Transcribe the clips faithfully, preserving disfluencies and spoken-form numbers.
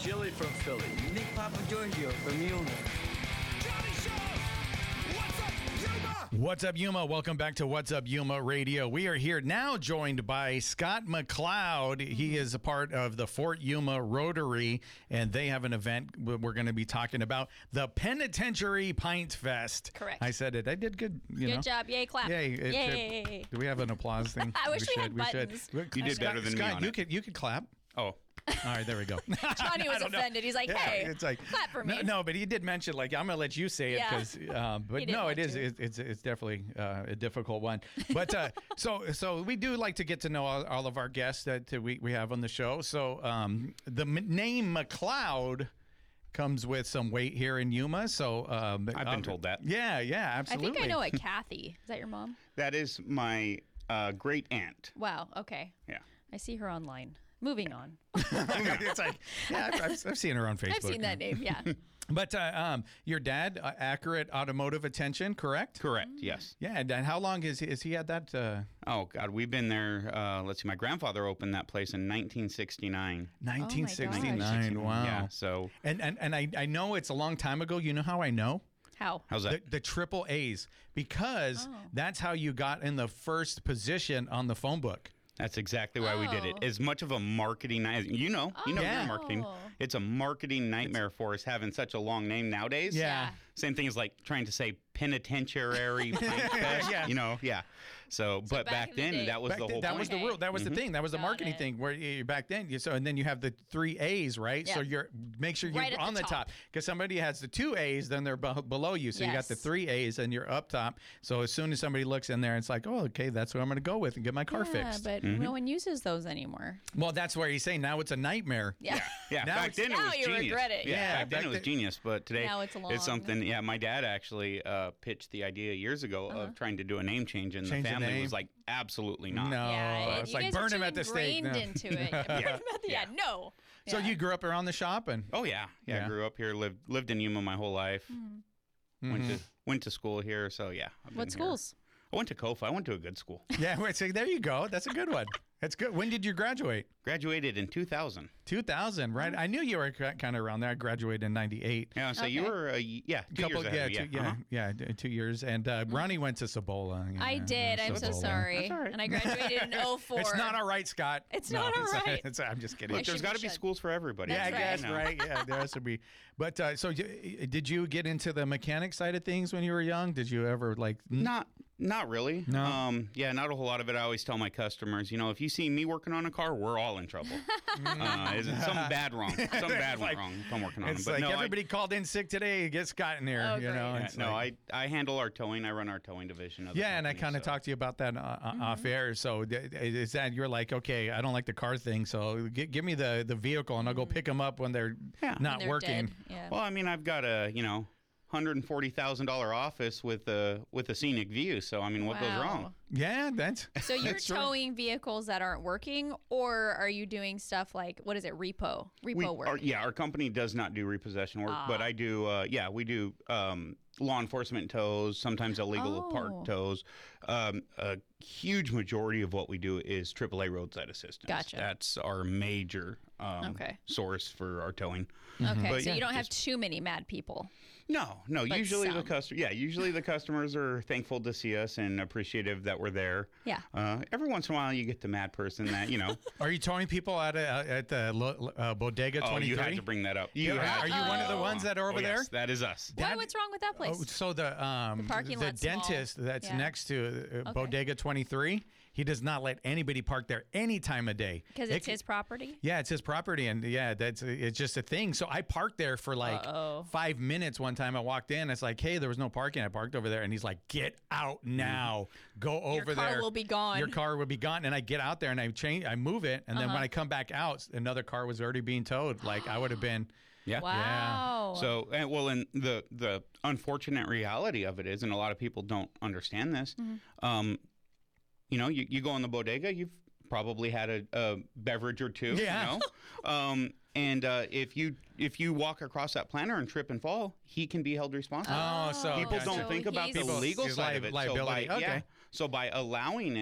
Jilly from Philly. Nick Papa Giorgio from Yuma. What's up, Yuma? Welcome back to What's Up, Yuma Radio. We are here now joined by Scott McLeod. He is a part of the Fort Yuma Rotary, and they have an event we're going to be talking about, the Penitentiary Pint Fest. Correct. I said it. I did good. You Good know? job. Yay, clap. Yay. It- Yay. it- do we have an applause thing? I wish we had should, buttons. should. You did Scott- better than me Scott, on you it. Could, you could clap. Oh. All right, there we go. Johnny was I don't know. offended. He's like, Yeah, hey, it's like, clap for me. No, no, but he did mention, like, I'm going to let you say it Yeah. because, um, He but didn't no, want it is, to. it, it's it's definitely uh, a difficult one. But uh, so so we do like to get to know all, all of our guests that uh, we, we have on the show. So um, the m- name McLeod comes with some weight here in Yuma. So um, I've been told that. Yeah, yeah, I absolutely. think I know a Kathy. Is that your mom? That is my uh, great aunt. Wow. Okay. Yeah. I see her online. Moving on. It's like, yeah, I've, I've, I've seen her on Facebook. I've seen that name. Yeah. But uh, um, your dad, uh, Accurate Automotive Attention, correct? Correct. Yes. Yeah, and, and how long has he, has he had that? Uh, Oh God, we've been there. Uh, let's see. My grandfather opened that place in nineteen sixty-nine. nineteen sixty-nine. Wow. Yeah. So And and and I, I know it's a long time ago. You know how I know? How? how's The, that? the triple A's, because Oh. that's how you got in the first position on the phone book. That's exactly why we did Oh. it. As much of a marketing, ni- you know, you know, Yeah. you're marketing. It's a marketing nightmare for us having such a long name nowadays. Yeah. Yeah. Same thing as like trying to say penitentiary pint fest. Yeah. You know, yeah. So, but back back, in the then day- that was Back the then, whole that point. was the Okay. rule. That was the thing. That was the Got marketing it. thing. Where you, back then, you, so and then you have the three A's, right? So Yeah. you're make sure you're Right at on the the top. top, because somebody has the two A's, then they're be- below you. So you got Yes. the three A's and you're up top. So as soon as somebody looks in there, it's like, oh, okay, that's what I'm going to go with and get my car Yeah, fixed. but no one uses those anymore. Well, that's where he's saying now it's a nightmare. Yeah. Yeah, Now back it's- then it Now was you genius. regret it. Yeah, Yeah, back then back it was then- genius, but today Now it's long. it's something. Yeah, my dad actually uh, pitched the idea years ago Uh-huh. of trying to do a name change, and Change the the family name? was like, absolutely not. No. Yeah, it's you like guys burn are him too at the stake. ingrained No. into it. Burn him at the- yeah, no. So Yeah. you grew up around the shop, and Oh yeah, yeah. Yeah. I grew up here, lived lived in Yuma my whole life. Went to went to school here, so yeah. I've been What here. schools? I went to Kofa. I went to a good school. yeah, wait, so there you go. That's a good one. That's good. When did you graduate? Graduated in two thousand. two thousand, right? I knew you were kind of around there. I graduated in ninety-eight. Yeah, so you Okay. were a, yeah, two Couple, years yeah, ahead of me, two, yeah, Uh-huh. yeah, d- two years. And uh, Ronnie went to Cibola. you I know, did. I'm so Cibola. sorry. That's all right. And I graduated in oh four. It's not all right, Scott. It's not all it's- right. it's- I'm just kidding. I Look, there's should got to be be shed. schools for everybody. yeah, I That's guess, You know. right? Yeah, there has to be. But uh, so, y- did you get into the mechanic side of things when you were young? Did you ever like? n- Not not really. No? Um, yeah, not a whole lot of it. I always tell my customers, you know, if you see me working on a car, we're all in trouble. uh, is it something bad wrong? Something bad like- went wrong if I'm working on them. It's But like no, I- everybody called in sick today. Get Scott in here. Oh, you great. know. Yeah, It's no, like- I I handle our towing. I run our towing division. Of the Yeah, and I company, kind of so- talked to you about that uh, uh, off air. So th- is that you're like, okay, I don't like the car thing, so g- give me the, the vehicle and I'll go pick them up when they're Yeah. not They're working. dead. Yeah. Well, I mean, I've got a you know. one hundred forty thousand dollars office with a with a scenic view. So I mean, what goes Wow. wrong? Yeah, that's So you're that's true. towing vehicles that aren't working, or are you doing stuff like, what is it, repo? Repo We, work? our, yeah, our company does not do repossession work, but I do. Uh, yeah, we do um, law enforcement tows, sometimes illegal Oh. park tows. Um, a huge majority of what we do is triple A roadside assistance. Gotcha. That's our major um, Okay. source for our towing. Okay, But so yeah, you don't have just- too many mad people. No, no. But usually the some. customer, yeah, usually the customers are thankful to see us and appreciative that we're there. Yeah. Uh, every once in a while, you get the mad person that you know. Are you towing people at a, at the lo- uh, Bodega Oh, twenty-three? you had to bring that up. You Yeah, had are to you one of the bring that ones up. that are over Oh, there? yes, that is us. Why? That- What's wrong with that place? Oh, so the um The parking the lot's small. dentist that's Yeah. next to uh, Okay. Bodega twenty-three, he does not let anybody park there any time of day Because It it's c- his property? Yeah, it's his property, and yeah, that's it's just a thing. So I parked there for like Uh-oh. five minutes one time. I walked in, it's like, hey, there was no parking. I parked over there, and he's like, get out now, go over car there. will be gone. Your car will be gone. And I get out there and I change, I move it, and then Uh-huh. when I come back out, another car was already being towed. Like I would have been. Yeah. Wow. So, and, well, and the the unfortunate reality of it is, and a lot of people don't understand this. Mm-hmm. Um, you know, you, you go in the bodega, you've probably had a, a beverage or two. Yeah. You know? um, and uh, if you if you walk across that planter and trip and fall, he can be held responsible. Oh, so People gotcha. don't think about the he's- legal His side li- of it. liability. So by, Okay. yeah, so by allowing it,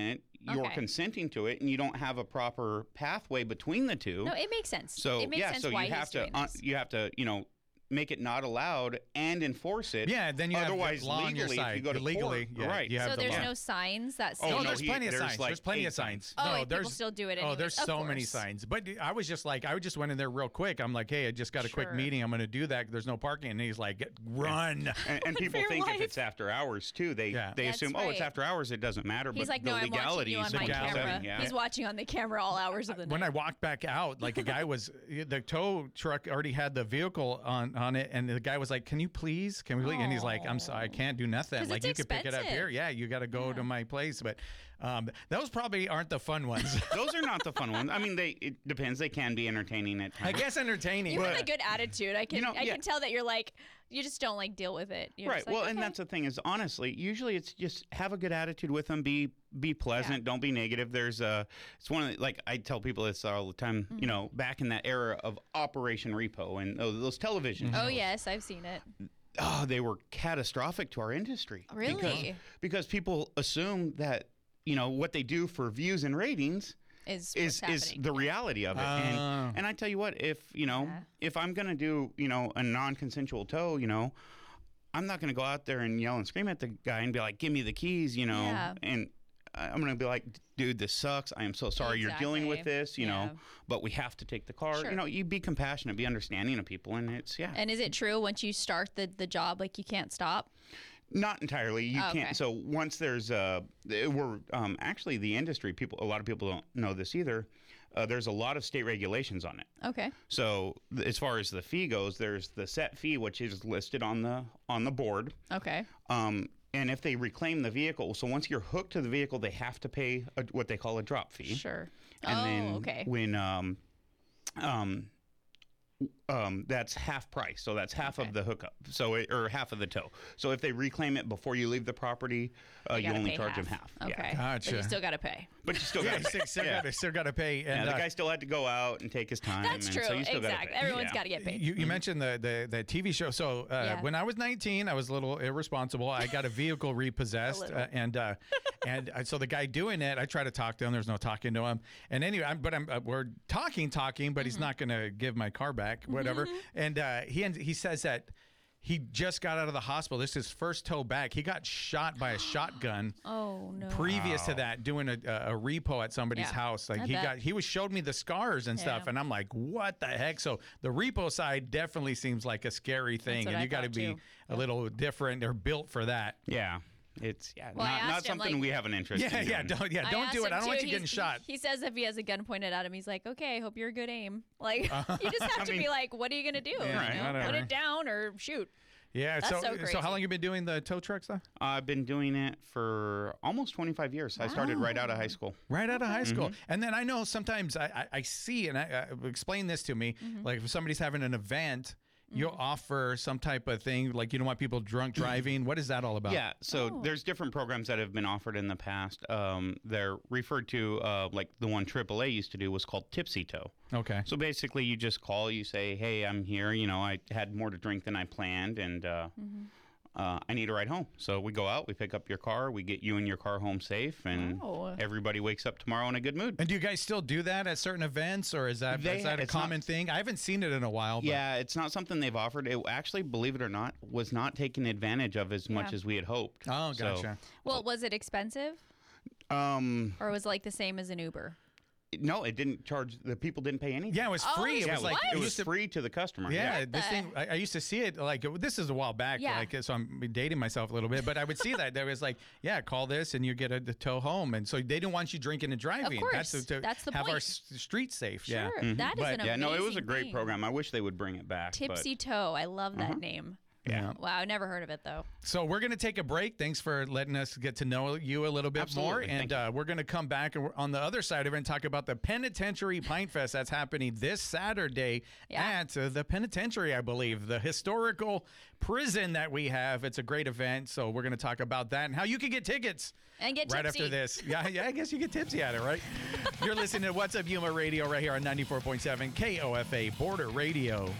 you're Okay. consenting to it, and you don't have a proper pathway between the two. No, it makes sense. So it makes yeah, sense so why you have he's to doing uh, this. you have to you know make it not allowed and enforce it. Yeah, then you Otherwise, have the law on your legally, side. if you go to legally, court, yeah, right? you have So the there's law. no signs that say. Oh, Oh, no, there's he- plenty of there's signs. like there's plenty eight of signs. Oh, no, like, people there's still do it Oh, anyways. there's Of so many course. signs. But I was just like, I just went in there real quick. I'm like, hey, I just got a quick Sure. meeting. I'm going to do that. There's no parking. And he's like, run. And, and for people your think life. if it's after hours too, they Yeah. they That's assume, oh, it's right. after hours, it doesn't matter. He's but like, the no, I'm watching legalities you on of my legality, camera. yeah. He's watching on the camera all hours of the night. When I walked back out, like a guy was, the tow truck already had the vehicle on, on it, and the guy was like, "Can you please? Can we?" Please? And he's like, "I'm sorry, I can't do nothing. 'Cause Like it's you could pick it up here. expensive. Yeah, you got to go Yeah. to my place." But um, those probably aren't the fun ones. Those are not the fun ones. I mean, they it depends. They can be entertaining at times. I guess entertaining. you but- have a good attitude. I can You know, I yeah. can tell that you're like you just don't like deal with it. You're Right. just like, Well, and okay. that's the thing is honestly, usually it's just have a good attitude with them. Be be pleasant. Don't be negative. There's a. It's one of the, like I tell people this all the time. Mm-hmm. You know, back in that era of Operation Repo and those, those television. Oh shows, yes, I've seen it. Oh, they were catastrophic to our industry. Really? Because, because people assume that you know what they do for views and ratings Is is what's is happening. the reality of it. Oh. And and I tell you what, if you know, Yeah. if I'm gonna do you know a non-consensual tow, you know, I'm not gonna go out there and yell and scream at the guy and be like, "Give me the keys," you know, Yeah. and I'm gonna be like, "Dude, this sucks. I am so sorry you're dealing with Exactly. this," you Yeah. know, but we have to take the car. Sure. You know, you be compassionate, be understanding of people, and it's yeah. And is it true once you start the the job, like you can't stop? Not entirely. You Oh, okay. can't. So once there's uh, we're um, actually the industry people. A lot of people don't know this either. Uh, there's a lot of state regulations on it. Okay. So th- as far as the fee goes, there's the set fee, which is listed on the on the board. Okay. Um, and if they reclaim the vehicle, so once you're hooked to the vehicle, they have to pay a, what they call a drop fee. Sure. And oh, then okay. when um, um, um, that's half price. So that's half Okay. of the hookup. So it, or half of the tow. So if they reclaim it before you leave the property, uh, You you gotta only pay charge half. them half. Okay. Yeah. Gotcha. But you still got to pay. But you still yeah, got still, still yeah. got still got to pay. Yeah, And the uh, guy still had to go out and take his time. That's and true. So you still gotta Exactly. pay. Everyone's Yeah. got to get paid. You, you mentioned the, the the T V show. So uh, Yeah. when I was nineteen, I was a little irresponsible. I got a vehicle repossessed, little. uh, and uh, and uh, so the guy doing it, I try to talk to him. There's no talking to him. And anyway, I'm, but I'm uh, we're talking, talking, but he's Mm-hmm. not going to give my car back, whatever. And uh, he ends- he says that. He just got out of the hospital. This is his first tow back. He got shot by a shotgun Oh no. previous to that, doing a, a, a repo at somebody's Yeah, house. Like I he bet. got, he was showed me the scars and stuff, Yeah. and I'm like, what the heck? So the repo side definitely seems like a scary thing, what and I you got to thought, be too. a little different or built for that. Yeah. It's yeah, Well, I not, not asked him, something like- we have an interest Yeah, in. yeah, doing. don't, yeah, don't asked do it. him I don't want too, you getting he's- shot. He says if he has a gun pointed at him, he's like, "Okay, I hope you're a good aim." Like you just have I to mean- be like, "What are you gonna do? Yeah, Right. You know, whatever. Put it down or shoot." Yeah. That's so, so so how crazy. long you been doing the tow truck stuff? I've been doing it for almost twenty-five years. I started right out of high school. Right out of high school. Mm-hmm. And then I know sometimes I, I, I see, and I, I explain this to me, Mm-hmm. like if somebody's having an event, you'll offer some type of thing, like you don't want people drunk driving. What is that all about? Yeah, so Oh. there's different programs that have been offered in the past. Um, they're referred to uh, like the one triple A used to do was called Tipsy Tow. Okay. So basically, you just call, you say, "Hey, I'm here. You know, I had more to drink than I planned, and uh, uh, I need a ride home." So we go out, we pick up your car, we get you and your car home safe, and Oh. everybody wakes up tomorrow in a good mood. And do you guys still do that at certain events, or is that They- is that a it's not- common thing? I haven't seen it in a while. But Yeah, it's not something they've offered. It actually, believe it or not, was not taken advantage of as much Yeah. as we had hoped. Oh, So, gotcha. Well, was it expensive um, or was it like the same as an Uber? no, it didn't charge. The people didn't pay anything. Yeah, it was Oh, free. It Yeah, was like what? it used was to- free to the customer. Yeah, What this the- thing I, I used to see it like this is a while back, Yeah. like so I'm dating myself a little bit, but I would see that there was like, yeah, call this and you get a, the tow home, and so they didn't want you drinking and driving. course. that's to, to That's the have our point. s- streets safe. Sure, Yeah. that is Mm-hmm. But- an Yeah, amazing no, it was a great thing. program. I wish they would bring it back. Tipsy Toe. I love that name. Yeah. Wow, I never heard of it though. So we're going to take a break. Thanks for letting us get to know you a little bit more. Absolutely. And Thank uh, we're going to come back and we're on the other side of it and talk about the Penitentiary Pint Fest that's happening this Saturday Yeah. at uh, the penitentiary, I believe, the historical prison that we have. It's a great event. So we're going to talk about that and how you can get tickets. And get Right tipsy. after this. Yeah, yeah, I guess you get tipsy at it, right? You're listening to What's Up Yuma Radio right here on ninety-four point seven K O F A Border Radio.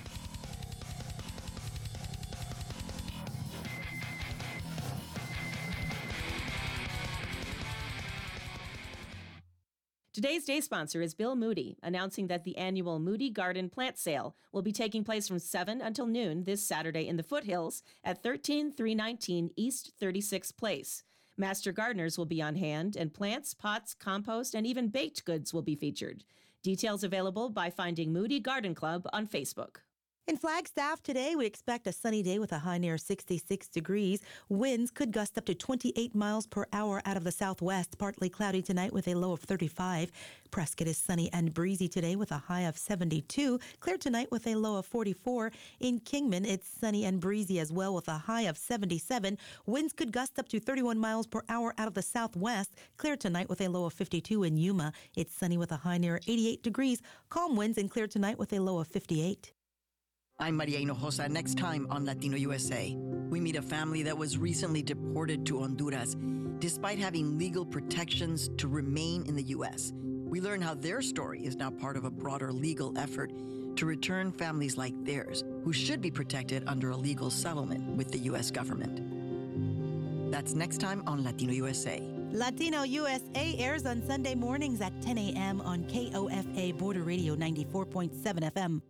Today's day sponsor is Bill Moody, announcing that the annual Moody Garden Plant Sale will be taking place from seven until noon this Saturday in the Foothills at thirteen three nineteen East thirty-sixth Place. Master gardeners will be on hand, and plants, pots, compost, and even baked goods will be featured. Details available by finding Moody Garden Club on Facebook. In Flagstaff today, we expect a sunny day with a high near sixty-six degrees. Winds could gust up to twenty-eight miles per hour out of the southwest. Partly cloudy tonight with a low of thirty-five. Prescott is sunny and breezy today with a high of seventy-two. Clear tonight with a low of forty-four. In Kingman, it's sunny and breezy as well with a high of seventy-seven. Winds could gust up to thirty-one miles per hour out of the southwest. Clear tonight with a low of fifty-two. In Yuma, it's sunny with a high near eighty-eight degrees. Calm winds and clear tonight with a low of fifty-eight. I'm Maria Hinojosa. Next time on Latino U S A, we meet a family that was recently deported to Honduras despite having legal protections to remain in the U S. We learn how their story is now part of a broader legal effort to return families like theirs who should be protected under a legal settlement with the U S government. That's next time on Latino U S A. Latino U S A airs on Sunday mornings at ten a.m. on K O F A Border Radio ninety-four point seven F M.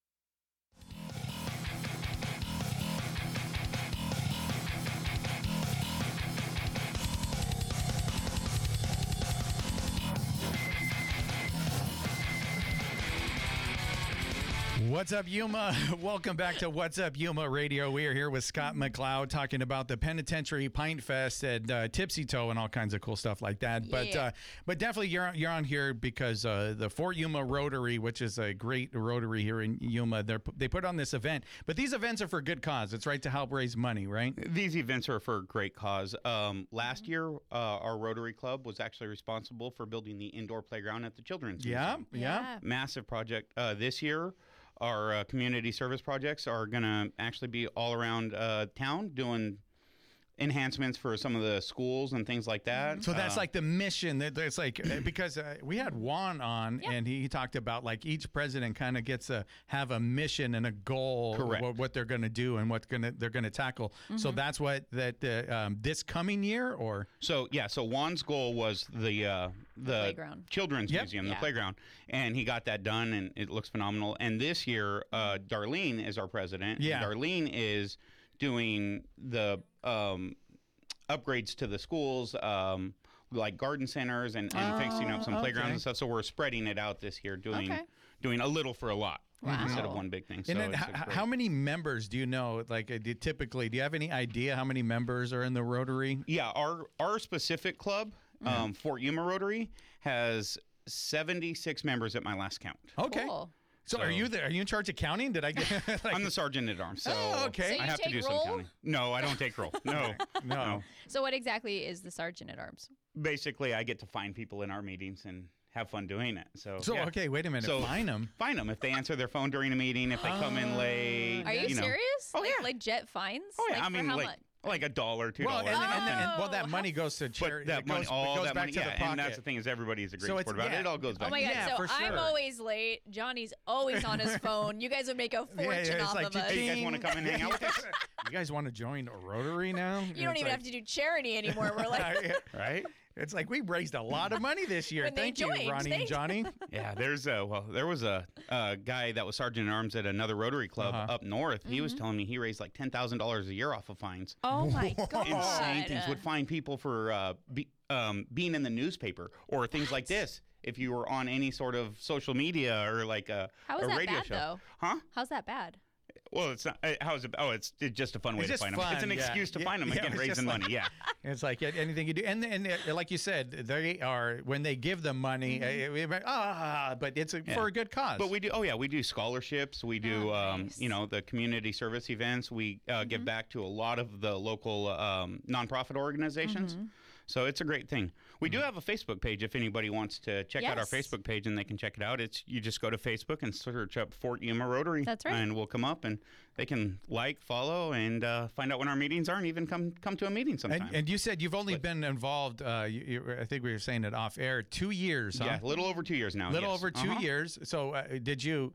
What's up, Yuma? Welcome back to What's Up, Yuma Radio. We are here with Scott McLeod talking about the Penitentiary Pint Fest and uh, Tipsy Toe and all kinds of cool stuff like that. But Yeah. uh, but definitely you're you're on here because uh, the Fort Yuma Rotary, which is a great Rotary here in Yuma, they they put on this event. But these events are for good cause. It's right to help raise money, right? These events are for a great cause. Um, last year, uh, our Rotary Club was actually responsible for building the indoor playground at the Children's Yeah, Museum. yeah. Massive project. Uh, this year, our uh, community service projects are going to actually be all around uh, town doing enhancements for some of the schools and things like that. So that's Uh, like the mission. That it's like uh, because uh, we had Juan on, Yeah. and he talked about like each president kind of gets to have a mission and a goal, Correct. What, what they're going to do and what gonna they're going to tackle. So that's what that uh, um, this coming year or So yeah, so Juan's goal was the uh, the playground. Children's Yep. Museum, Yeah. the playground, and he got that done, and it looks phenomenal. And this year, uh, Darlene is our president. Yeah. Darlene is doing the um, upgrades to the schools, um, like garden centers and, and fixing up some Oh, playgrounds okay. and stuff. So we're spreading it out this year, doing Okay. doing a little for a lot Wow. instead of one big thing. So and then it's h- a great- how many members do you know? Like uh, do, typically, do you have any idea how many members are in the Rotary? Yeah, our our specific club, um, Fort Yuma Rotary, has seventy-six members at my last count. Okay. Cool. So, are So- you the, are you in charge of counting? Did I get? Like, I'm the sergeant at arms, so, Oh, okay. So you I have to take do roll? some counting. No, I don't take roll. No, no. So what exactly is the sergeant at arms? Basically, I get to find people in our meetings and have fun doing it. So, So yeah. okay, wait a minute. So- Fine them. Find them if they answer their phone during a meeting, if they come in late. Are you, know. serious? Oh, like, yeah. like jet fines? Oh yeah, like, I mean for how like much? like a dollar, two Well, dollars. and, and, and, Oh, well, that how money goes to but charity. that it money, goes, all it goes that back money, to yeah, the pocket. and that's the thing is everybody is a great So it's- sport about yeah. it. It all goes back. Oh my god! Yeah, so for I'm sure. always late. Johnny's always on his phone. You guys would make a Yeah, fortune yeah, it's off like of us. Hey, you guys want to come and hang out with us? You guys want to join a Rotary now? You don't even have to do charity anymore. We're like, Right? It's like we raised a lot of money this year. When they Thank you, joined, Ronnie they- and Johnny. Yeah, there's a well, there was a, a guy that was sergeant at arms at another Rotary club Uh-huh. up north. He Mm-hmm. was telling me he raised like ten thousand dollars a year off of fines. oh my god! Insane things. Would fine people for uh, be, um, being in the newspaper or things like this. If you were on any sort of social media or like a, How is a that radio bad, show, though? huh? How's that bad? Well, it's not. uh, How's it? Oh, it's, it's just a fun way It's to just find them. It's fun, an yeah. excuse to Yeah, find them yeah, again, it's raising just like- money. Yeah. It's like uh, anything you do, and and uh, like you said, they are when they give them money. Mm-hmm. uh, uh, ah, but it's a, Yeah. for a good cause. But we do. Oh yeah, we do scholarships. We do. Oh, um, nice. You know, the community service events. We uh, give back to a lot of the local um, nonprofit organizations. So it's a great thing. We do have a Facebook page if anybody wants to check out our Yes. Facebook page, and they can check it out. It's you just go to Facebook and search up Fort Yuma Rotary. That's right. And we'll come up, and they can like, follow, and uh, find out when our meetings are, and even come come to a meeting sometime. and, and you said you've only been involved. Uh, you, you, I think we were saying it off air. Two years. Huh? yeah, a little over two years now. little yes. over two Uh-huh. years. So uh, did you?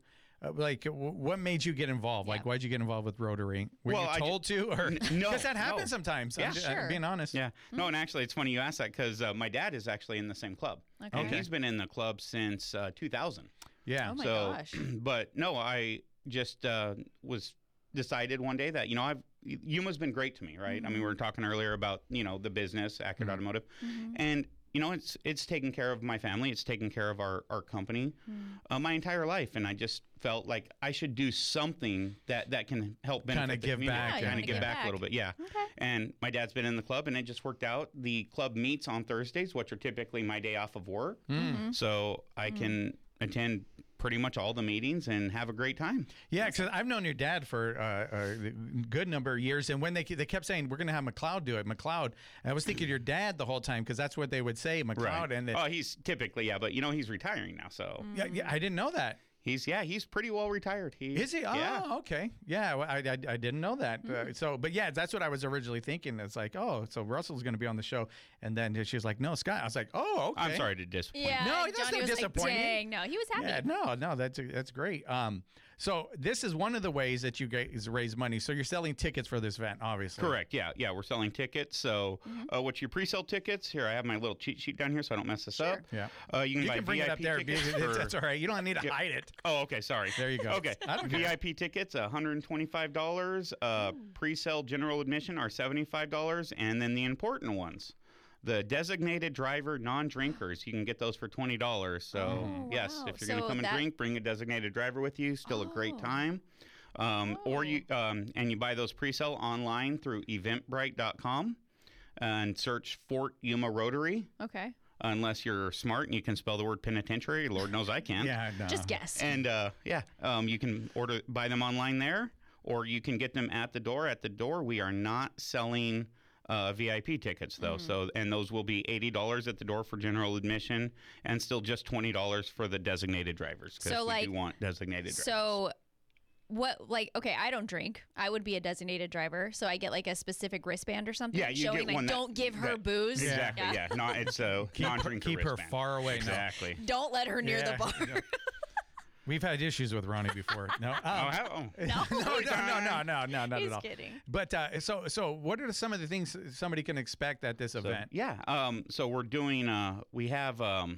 uh, like, w- what made you get involved? Like, Yeah. why'd you get involved with Rotary? Were Well, you I ju- told to, or N- no, because that happens no. sometimes? Yeah. I'm, ju- I'm Sure. being honest. Yeah. No, and actually, it's funny you asked that because uh, my dad is actually in the same club. Okay. And he's been in the club since uh, two thousand. Yeah. Oh my so, gosh. but no, I just uh, was decided one day that, you know, I've Yuma's been great to me, right? Mm-hmm. I mean, we were talking earlier about, you know, the business, Accurate Automotive. Mm-hmm. And, you know, it's it's taken care of my family. It's taken care of our, our company Mm. uh, my entire life. And I just felt like I should do something that, that can help benefit Kinda the give community. back, Yeah, you Kind wanna of give give back, back. a little bit, yeah. Okay. And my dad's been in the club, and it just worked out. The club meets on Thursdays, which are typically my day off of work. Mm-hmm. So I can attend pretty much all the meetings and have a great time. Yeah, because I've known your dad for uh, a good number of years, and when they they kept saying we're going to have McLeod do it, McLeod, I was thinking your dad the whole time because that's what they would say, McLeod, and it, oh, he's typically, yeah, but you know, he's retiring now. So yeah, yeah, I didn't know that. he's, yeah, he's pretty well retired. He, Is he? Oh, Yeah. okay. Yeah, well, I, I, I didn't know that. Uh, so, but yeah, that's what I was originally thinking. It's like, oh, so Russell's going to be on the show, and then she was like, no, Scott. I was like, oh, okay. I'm sorry to disappoint. Yeah. No, that's Johnny not was disappointing. Like, Dang, no, he was happy. Yeah, no, no, that's that's great. Um, so this is one of the ways that you guys raise money. So you're selling tickets for this event, obviously. Correct. Yeah, yeah. We're selling tickets. So, Mm-hmm. uh, what's your pre-sale tickets? Here, I have my little cheat sheet down here, so I don't mess this up. Yeah. Uh, you can You buy can bring V I P it up there. tickets because for- That's all right. You don't need to hide it. Oh, okay. Sorry. There you go. Okay. I don't care. V I P tickets, one hundred twenty-five dollars. Uh, pre-sale general admission are seventy-five dollars, and then the important ones, the designated driver non-drinkers, you can get those for twenty dollars. So Oh, yes, wow. if you're going So to come and that- drink, bring a designated driver with you. Still a great Oh. time. Um, Or you um, and you buy those pre-sale online through eventbrite dot com and search Fort Yuma Rotary. Okay. Unless you're smart and you can spell the word penitentiary, Lord knows I can. Yeah, no. Just guess. And uh, yeah, um, you can order buy them online there, or you can get them at the door. At the door, we are not selling uh, V I P tickets though. So and those will be eighty dollars at the door for general admission, and still just twenty dollars for the designated drivers because So, we like- do want designated drivers. So, what, like, okay, I don't drink. I would be a designated driver. So I get like a specific wristband or something Yeah, you showing get like, one that- don't give her that- booze. exactly. Yeah, not it's a Keep her- non-drinker keep her wristband. far away now. Exactly. Don't let her near Yeah. the bar. We've had issues with Ronnie before. No, um, Oh, how, oh. no, no, no, no, no, no, not He's at all. kidding. But uh, so, so what are some of the things somebody can expect at this So, event? yeah. Um, so we're doing. Uh, we have. Um,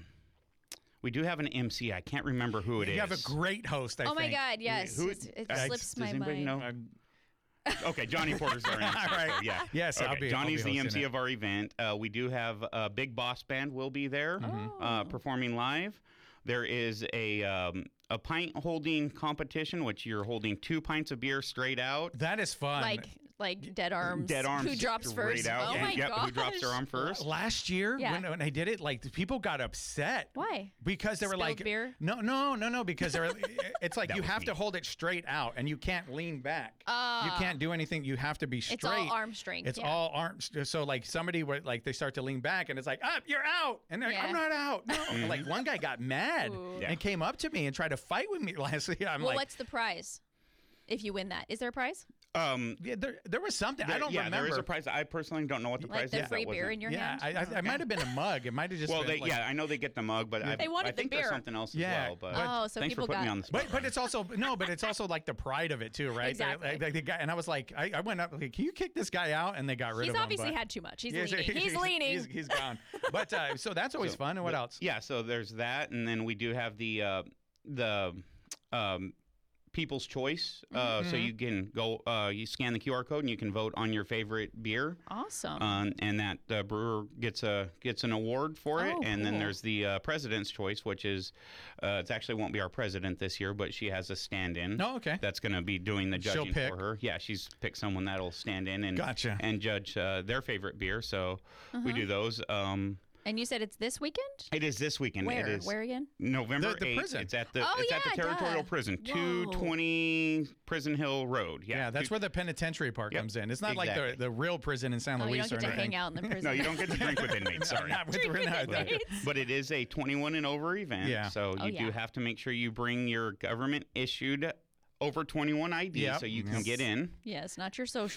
we do have an M C. I can't remember who it is. You have a great host. I Oh my think. God, yes. Who- It's- it uh, slips does my anybody mind. know? Um, Okay, Johnny Porter's our M C. All right. so yeah. Yes, okay. I'll be- I'll Johnny's be the M hosting C it. of our event. Uh, we do have a Big Boss Band will be there uh, Oh. performing live. There is a um, a pint holding competition, which you're holding two pints of beer straight out. that is fun. Like, like dead arms. Dead arms. Who drops straight first? Out. Oh Yeah, my yep, gosh. who drops their arm first? Last year, Yeah. when, when I did it, like the people got upset. Why? Because they were Spilled like, beer? no, no, no, no. Because they're, it's like That you was have me. to hold it straight out, and you can't lean back. you Ah. can't do anything. You have to be straight. It's all arm strength. It's yeah. all arms. So like somebody would like they start to lean back, and it's like, up, you're out, and they're like, Yeah. I'm not out. No, Mm-hmm. like one guy got mad Ooh. Yeah. and came up to me and tried to fight with me last year. I'm Well, like, what's the prize if you win that? Is there a prize? Um, yeah, there, there was something. I there- don't yeah, remember. there is a prize. I personally don't know what the Like prize the is. free That beer wasn't- in your yeah, hand? I, I, I might have been a mug. It might have just Well, been they, like, yeah, I know they get the mug, but I, They wanted I the think there's beer. something else Yeah, as well. But Oh, so thanks for people putting me got- on the spot. But but it's also no, but it's also like the pride of it too, right? Exactly. Like, like the guy, and I was like, I, I went up like, can you kick this guy out? And they got rid He's of him. obviously but- had too much. He's He's- leaning. He's leaning. He's, he's gone. But uh, so that's always So, fun. And what but- else? Yeah, so there's that, and then we do have the uh, the um, People's Choice. Uh, Mm-hmm. So you can go, uh, you scan the Q R code, and you can vote on your favorite beer. Awesome. Um, and that uh, brewer gets a gets an award for it. Oh, and then cool. there's the uh, President's Choice, which is uh, it actually won't be our president this year, but she has a stand-in. Oh, okay. That's going to be doing the She'll judging pick. for her. Yeah, she's picked someone that'll stand in and Gotcha. and judge uh, their favorite beer. So Uh-huh. we do those. Um, and you said it's this weekend? it is this weekend. Where? It is Where again? November The- the eighth. prison. It's at the Oh, it's at yeah, the Territorial duh. Prison, Whoa. two twenty Prison Hill Road. Yeah, Yeah, that's two- where the penitentiary part Yep, comes in. It's not like exactly. the, the real prison in San Oh, you Luis don't get or to anything. hang out in the prison. No, you don't get to drink with inmates. Sorry. Not with- Drink with not- not- inmates. But it is a twenty-one and over event. Yeah. So Oh, you yeah. do have to make sure you bring your government issued over twenty-one I D Yep. so you can Yes. get in. Yes, not your social.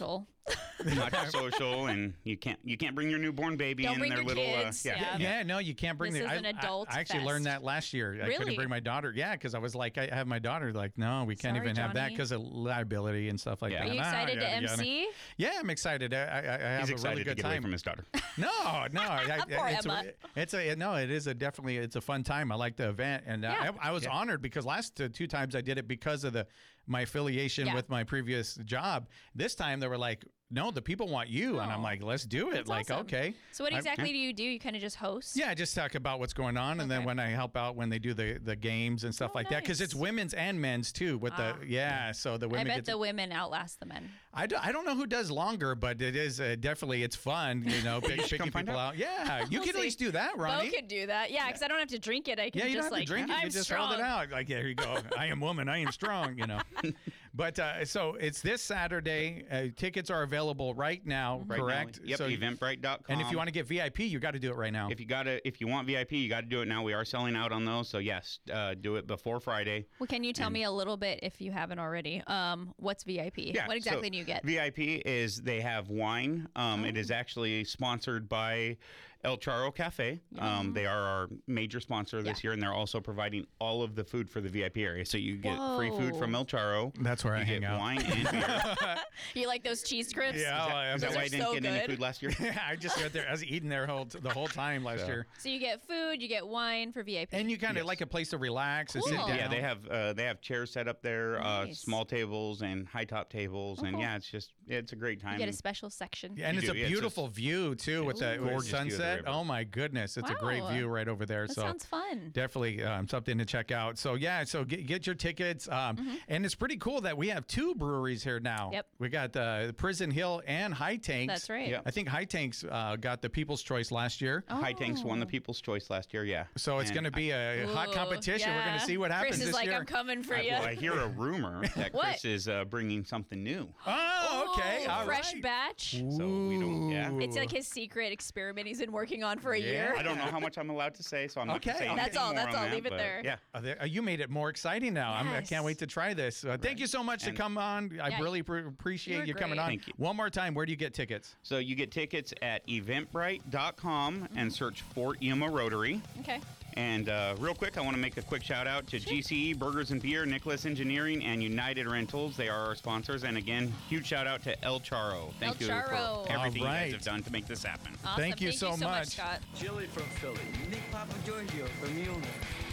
Not social, and you can't you can't bring your newborn baby Don't in bring their your little kids, uh, yeah. Yeah, no, you can't bring This the. is I, an I- adult I, actually learned fest. that last year. I couldn't Really? bring my daughter. Yeah, because I was like, I have my daughter. Like, no, we can't Sorry, even have that Johnny. because of liability and stuff like Yeah. that. Are you Ah, excited to yada, yada. M C? Yeah, I'm excited. I, I, I have He's a excited really good to get away time. from his daughter. No, no, I, Poor it's, Emma. a, it's a no. It is a definitely. It's a fun time. I like the event, and Yeah. I, I was honored because last uh, two times I did it because of the my affiliation Yeah. with my previous job. This time they were like, no, the people want you, and I'm Oh. like, let's do it. That's like, awesome. okay. So what I- exactly do you do? You kind of just host? Yeah, I just talk about what's going on, and then Okay. when I help out when they do the the games and stuff Oh, like that, because it's nice. women's and men's too. With Ah. the yeah, so the I women bet get to, the women outlast the men. I, do, I don't know who does longer, but it is uh, definitely it's fun. You know, pick, picking come find people out. out. Yeah, you We'll can at see. least do that, Bo Ronnie. could do that. Yeah, because I don't have to drink it. I can Yeah, you just don't have like, to drink it. I'm You just strong. hold it out. Like, there you go. I am woman. I am strong. You know. But uh, so it's this Saturday. Uh, tickets are available right now. Right now. Correct. Yep. So, Eventbrite dot com. and if you want to get V I P, you got to do it right now. If you gotta, if you want V I P, you got to do it now. We are selling out on those, so yes, uh, do it before Friday. Well, can you tell me a little bit, if you haven't already, um, what's V I P? Yeah. What exactly so do you get? V I P is they have wine. Um, It is actually sponsored by El Charro Cafe. Um, they are our major sponsor this Yeah. year, and they're also providing all of the food for the V I P area. So you get free food from Whoa. El Charro. That's where I you hang get out. wine and beer. You like those cheese crisps? Yeah, Is that, I- is that Those why are I didn't so get any good. food last year? I just went there. I was eating there whole the whole time last So- year. So you get food, you get wine for V I P. And you kind of Yes. like a place to relax and sit Cool. down. Yeah, they have uh, they have chairs set up there, uh, Nice. small tables and high top tables, Oh, and cool. yeah, it's just it's a great time. you get a special section. Yeah, and You it's do, a yeah, it's beautiful view too with the Ooh. with Gorgeous view of the sunset. river. Oh my goodness, it's a great Wow. view right over there. That so sounds fun. definitely um, something to check out. So yeah, so get, get your tickets. Um, And it's pretty cool that we have two breweries here now. Mm-hmm. Yep. We got uh, Prison Hill and High Tanks. That's right. Yep. I think High Tanks uh, got the People's Choice last year. High Tanks won the Oh. People's Choice last year. Yeah. So it's And going to be a hot Ooh, competition. We're going yeah. to see what happens Chris is this like, year. I'm coming for I, you. well, I hear a rumor that What? Chris is uh, bringing something new. Oh, okay. Ooh, All fresh right. batch. So we don't. Yeah. Ooh. It's like his secret experiment he's been working on for a Yeah. year. I don't know how much I'm allowed to say, so I'm not Okay, gonna say okay. That's anything all, more that's on all. that, Leave it but there. Yeah. Uh, there- uh, you made it more exciting now. I'm, I can't Yes. wait to try this. Uh, thank you so much to And- come on. I Yeah. really pre- appreciate You were you coming great. on. Thank you. One more time, where do you get tickets? So you get tickets at eventbrite dot com and search Fort Yuma Rotary. Okay. And uh, real quick, I want to make a quick shout out to G C E Burgers and Beer, Nicholas Engineering, and United Rentals. They are our sponsors. And again, huge shout out to El Charro. Thank El you Charro. for everything All you right. guys have done to make this happen. Awesome. Thank you so much. Scott. Chili from Philly. Nick Papa Giorgio from Yuma.